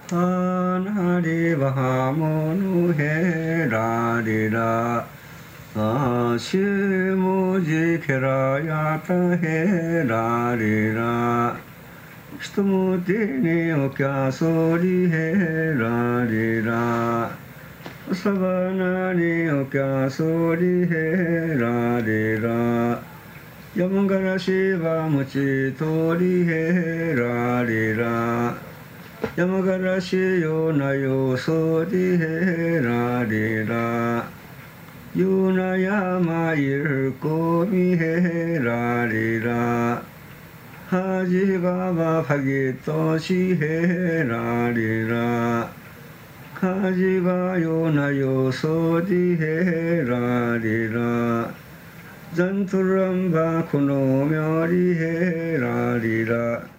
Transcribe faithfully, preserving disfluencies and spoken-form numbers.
하나리 바모누 헤라리라 아시무지 케라야타 헤라리라 히토모테니 오캬소리 헤라리라 사바나니 오캬소리 헤라리라 야마가라시바 무치토리 헤라리라 야마가라시 요나요 소디 헤라리라 요나야마 일꼬미 헤라리라 하지바바 파기토시 헤라리라 카지바 요나요 소디 헤라리라 잔투람바 쿠노묘리 헤라리라